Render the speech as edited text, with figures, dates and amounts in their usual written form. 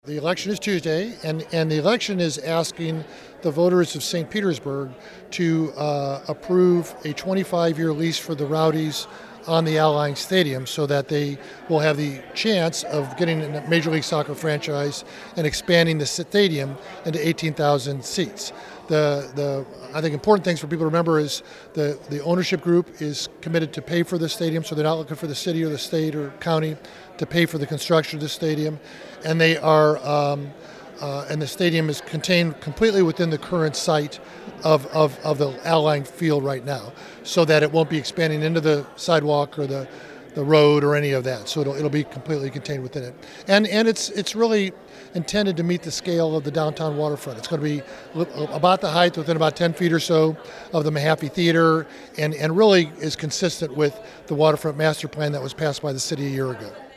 The election is Tuesday, and the election is asking the voters of St. Petersburg to approve a 25-year lease for the Rowdies on the Al Ain Stadium so that they will have the chance of getting a Major League Soccer franchise and expanding the stadium into 18,000 seats. The I think important things for people to remember is the ownership group is committed to pay for the stadium, so they're not looking for the city or the state or county to pay for the construction of the stadium, and they are and the stadium is contained completely within the current site of the Al Ain field right now, so that it won't be expanding into the sidewalk or the road or any of that. So it'll be completely contained within it, and it's really intended to meet the scale of the downtown waterfront. It's going to be about the height, within about 10 feet or so of the Mahaffey Theater, and really is consistent with the waterfront master plan that was passed by the city a year ago.